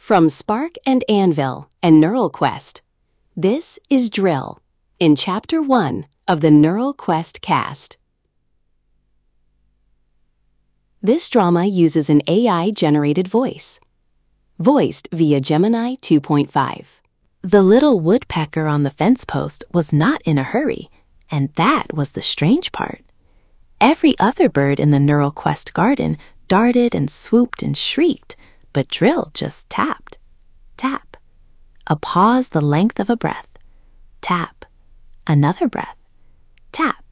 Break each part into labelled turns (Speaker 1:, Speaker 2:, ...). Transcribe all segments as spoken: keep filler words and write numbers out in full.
Speaker 1: From Spark and Anvil and Neural Quest, this is Drill in Chapter one of the Neural Quest cast. This drama uses an A I-generated voice, voiced via Gemini two point five. The little woodpecker on the fence post was not in a hurry, and that was the strange part. Every other bird in the Neural Quest garden darted and swooped and shrieked, but Drill just tapped. Tap. A pause the length of a breath. Tap. Another breath. Tap.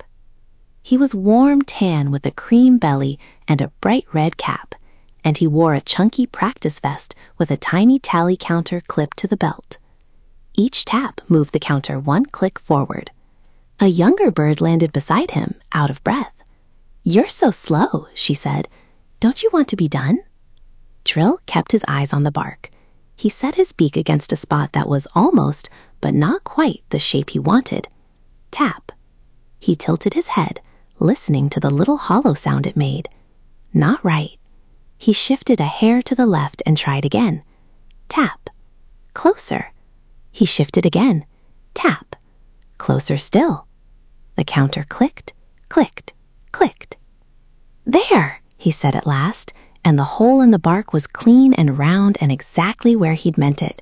Speaker 1: He was warm tan with a cream belly and a bright red cap, and he wore a chunky practice vest with a tiny tally counter clipped to the belt. Each tap moved the counter one click forward. A younger bird landed beside him, out of breath. "You're so slow," she said. "Don't you want to be done?" Drill kept his eyes on the bark. He set his beak against a spot that was almost, but not quite, the shape he wanted. Tap. He tilted his head, listening to the little hollow sound it made. Not right. He shifted a hair to the left and tried again. Tap. Closer. He shifted again. Tap. Closer still. The counter clicked, clicked, clicked. "There," he said at last, and the hole in the bark was clean and round and exactly where he'd meant it.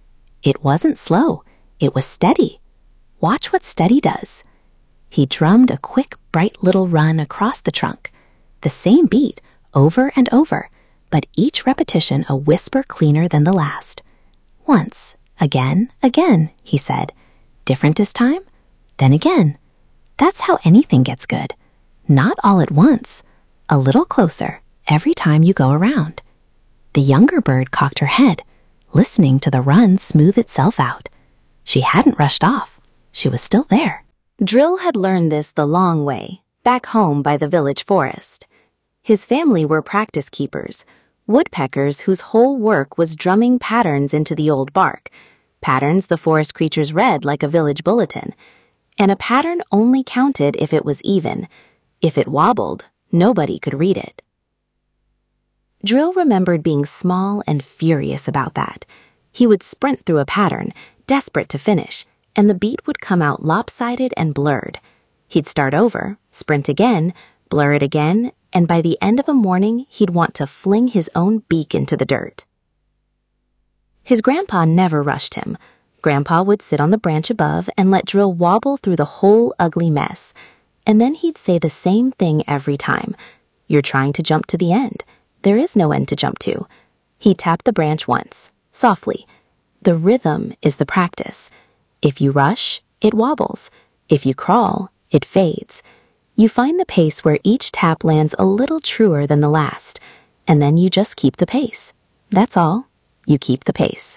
Speaker 1: It wasn't slow, it was steady. Watch what steady does. He drummed a quick, bright little run across the trunk. The same beat, over and over, but each repetition a whisper cleaner than the last. "Once, again, again," he said. "Different this time? Then again." That's how anything gets good. Not all at once. A little closer every time you go around. The younger bird cocked her head, listening to the run smooth itself out. She hadn't rushed off. She was still there. Drill had learned this the long way, back home by the village forest. His family were practice keepers, woodpeckers whose whole work was drumming patterns into the old bark, patterns the forest creatures read like a village bulletin. And a pattern only counted if it was even. If it wobbled, nobody could read it. Drill remembered being small and furious about that. He would sprint through a pattern, desperate to finish, and the beat would come out lopsided and blurred. He'd start over, sprint again, blur it again, and by the end of a morning, he'd want to fling his own beak into the dirt. His grandpa never rushed him. Grandpa would sit on the branch above and let Drill wobble through the whole ugly mess. And then he'd say the same thing every time. "You're trying to jump to the end. There is no end to jump to." He tapped the branch once, softly. The rhythm is the practice. If you rush, it wobbles. If you crawl, it fades. You find the pace where each tap lands a little truer than the last, and then you just keep the pace. That's all. You keep the pace.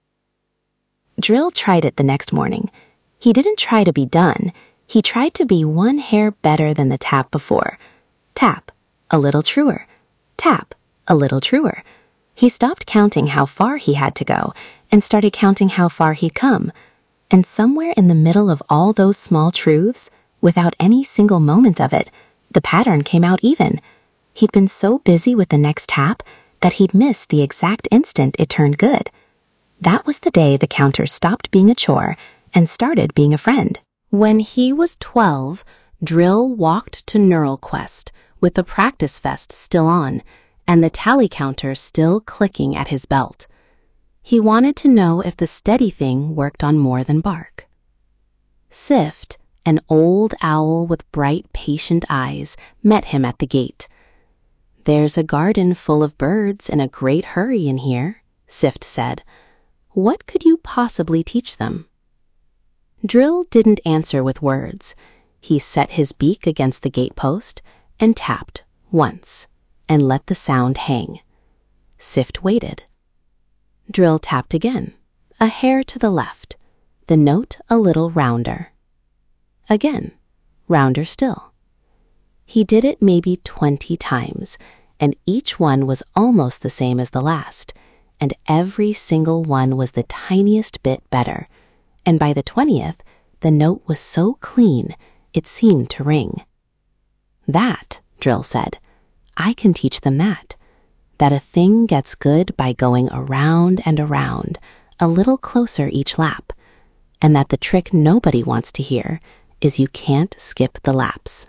Speaker 1: Drill tried it the next morning. He didn't try to be done. He tried to be one hair better than the tap before. Tap, a little truer. Tap, a little truer. He stopped counting how far he had to go and started counting how far he'd come. And somewhere in the middle of all those small truths, without any single moment of it, the pattern came out even. He'd been so busy with the next tap that he'd missed the exact instant it turned good. That was the day the counter stopped being a chore and started being a friend. When he was twelve, Drill walked to Neural Quest with the practice vest still on and the tally counter still clicking at his belt. He wanted to know if the steady thing worked on more than bark. Sift, an old owl with bright, patient eyes, met him at the gate. "There's a garden full of birds in a great hurry in here," Sift said. "What could you possibly teach them?" Drill didn't answer with words. He set his beak against the gatepost and tapped once and let the sound hang. Sift waited. Drill tapped again, a hair to the left, the note a little rounder. Again, rounder still. He did it maybe twenty times, and each one was almost the same as the last, and every single one was the tiniest bit better. And by the twentieth, the note was so clean, it seemed to ring. "That," Drill said. "I can teach them that. that a thing gets good by going around and around, a little closer each lap, and that the trick nobody wants to hear is you can't skip the laps.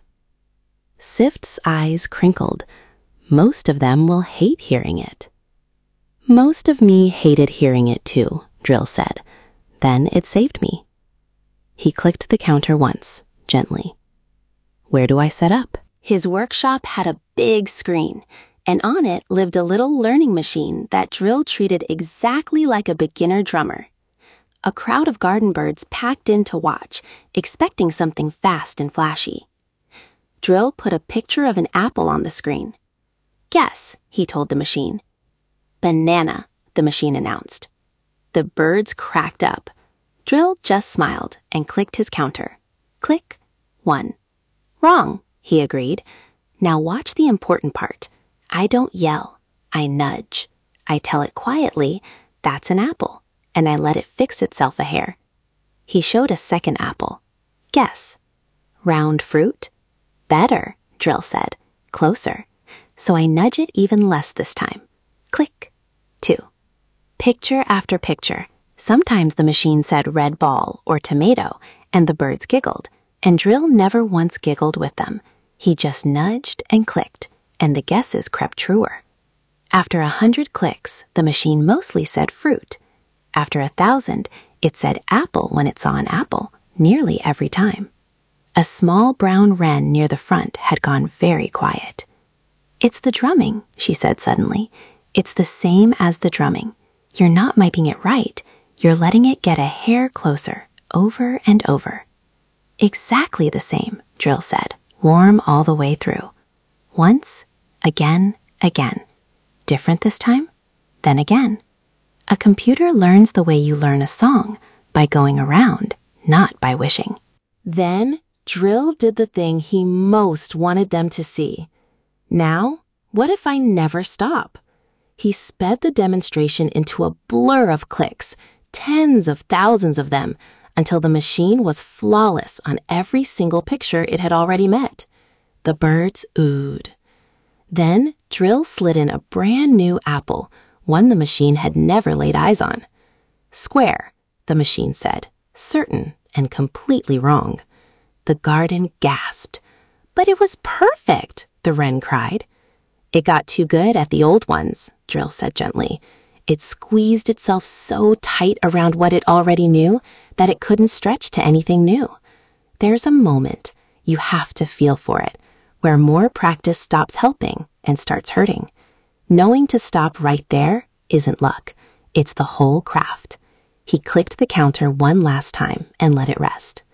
Speaker 1: Sift's eyes crinkled. Most of them will hate hearing it. Most of me hated hearing it too, Drill said. Then it saved me. He clicked the counter once, gently. Where do I set up? His workshop had a big screen, and on it lived a little learning machine that Drill treated exactly like a beginner drummer. A crowd of garden birds packed in to watch, expecting something fast and flashy. Drill put a picture of an apple on the screen. Guess, he told the machine. Banana, the machine announced. The birds cracked up. Drill just smiled and clicked his counter. Click. One. Wrong, he agreed. Now watch the important part. I don't yell. I nudge. I tell it quietly, that's an apple, and I let it fix itself a hair. He showed a second apple. Guess. Round fruit? Better, Drill said. Closer. So I nudge it even less this time. Click. Two. Picture after picture. Sometimes the machine said red ball or tomato, and the birds giggled, and Drill never once giggled with them. He just nudged and clicked, and the guesses crept truer. After a hundred clicks, the machine mostly said fruit. After a thousand, it said apple when it saw an apple, nearly every time. A small brown wren near the front had gone very quiet. It's the drumming, she said suddenly. It's the same as the drumming. You're not miping it right. You're letting it get a hair closer, over and over. Exactly the same, Drill said, warm all the way through. Once, again, again. Different this time? Then again. A computer learns the way you learn a song, by going around, not by wishing. Then, Drill did the thing he most wanted them to see. Now, what if I never stop? He sped the demonstration into a blur of clicks, tens of thousands of them, until the machine was flawless on every single picture it had already met. The birds oohed. Then Drill slid in a brand new apple, one the machine had never laid eyes on. Square, the machine said, certain and completely wrong. The garden gasped. But it was perfect, the wren cried. It got too good at the old ones, Drill said gently. It squeezed itself so tight around what it already knew that it couldn't stretch to anything new. There's a moment, you have to feel for it, where more practice stops helping and starts hurting. Knowing to stop right there isn't luck. It's the whole craft. He clicked the counter one last time and let it rest.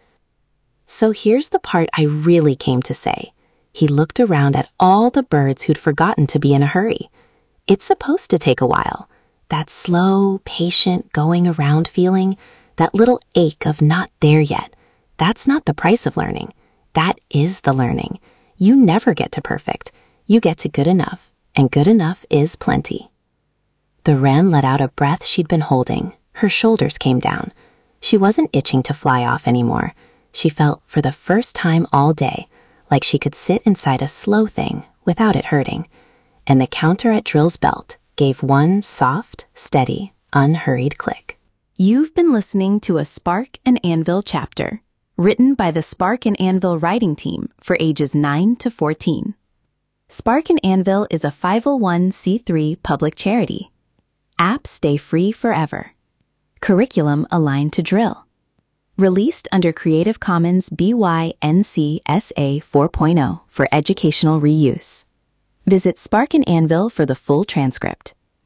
Speaker 1: So here's the part I really came to say. He looked around at all the birds who'd forgotten to be in a hurry. It's supposed to take a while. That slow, patient, going around feeling, that little ache of not there yet, that's not the price of learning. That is the learning. You never get to perfect. You get to good enough, and good enough is plenty. The wren let out a breath she'd been holding. Her shoulders came down. She wasn't itching to fly off anymore. She felt, for the first time all day, like she could sit inside a slow thing without it hurting. And the counter at Drill's belt gave one soft, steady, unhurried click.
Speaker 2: You've been listening to a Spark and Anvil chapter, written by the Spark and Anvil writing team for ages nine to fourteen. Spark and Anvil is a five oh one c three public charity. Apps stay free forever. Curriculum aligned to Drill. Released under Creative Commons B Y N C S A four point oh for educational reuse. Visit Spark and Anvil for the full transcript.